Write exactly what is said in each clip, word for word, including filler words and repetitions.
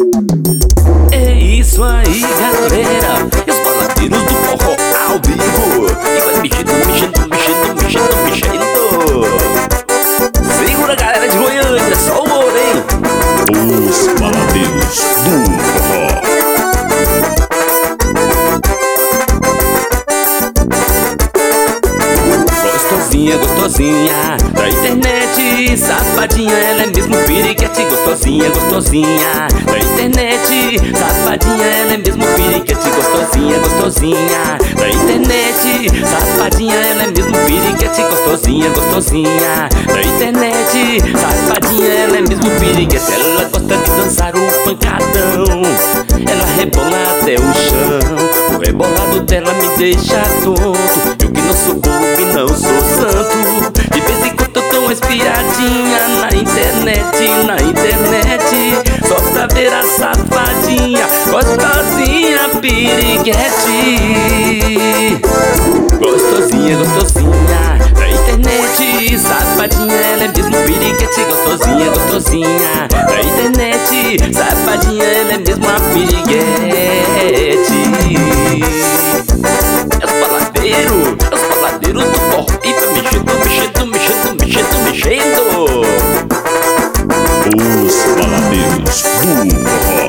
É isso aí, galera, e os baladeiros do forró ao vivo. E vai mexendo, mexendo, mexendo, mexendo, mexendo. Segura, galera de Goiânia, só o Moreno. Os baladeiros do forró. Gostosinha, gostosinha da internet, safadinha, ela é mesmo piriquete. Gostosinha, gostosinha da internet, safadinha, ela é mesmo piriquete. Gostosinha, gostosinha da internet, safadinha, ela é mesmo piriquete. Gostosinha, gostosinha da internet, safadinha, ela é mesmo piriquete. Ela gosta de dançar o pancadão, ela rebola até o chão. O rebolado dela me deixa tonto, eu que não sou bobo e não sou santo. De vez em quando eu dou uma espiadinha na internet, na internet, só pra ver a safadinha, gostosinha, piriguete. Gostosinha, gostosinha da internet, safadinha, ela é mesmo piriguete. Gostosinha, gostosinha da internet, safadinha, ela é mesmo a piriguete. É os baladeiros, é os baladeiros do forró. E vai mexendo, mexendo, mexendo, mexendo, mexendo. Os baladeiros do forró.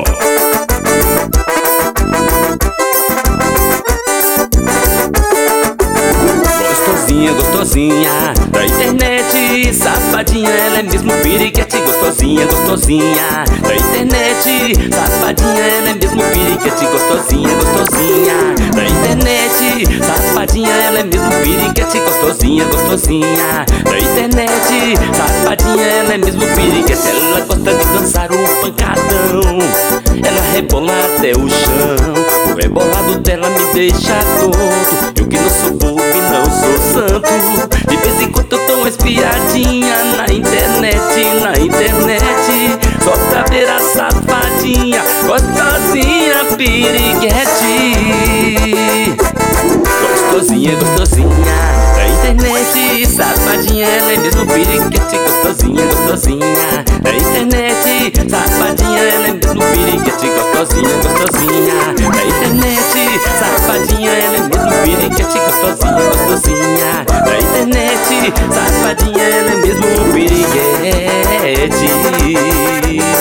Gostosinha, gostosinha da internet, safadinha, ela é mesmo piriguete. Gostosinha, gostosinha da internet, safadinha, ela é mesmo piriguete. Gostosinha, gostosinha da internet, safadinha, ela é mesmo piriguete. Gostosinha, gostosinha da internet, safadinha, ela é mesmo piriguete. Ela gosta de dançar o pancadão, ela rebola até o chão. O rebolado dela me deixa tonto, eu que não sou bobo e não sou santo. De vez em quando eu dou uma espiadinha na internet, na internet, só pra ver a safadinha, gostosinha, piriguete. Gostosinha, gostosinha da internet, safadinha, ela é mesmo piriguete. Gostosinha, gostosinha da internet, safadinha, ela é mesmo piriguete. Gostosinha, gostosinha da internet, safadinha, ela é mesmo piriguete. Gostosinha, gostosinha da internet, safadinha, ela é mesmo piriguete.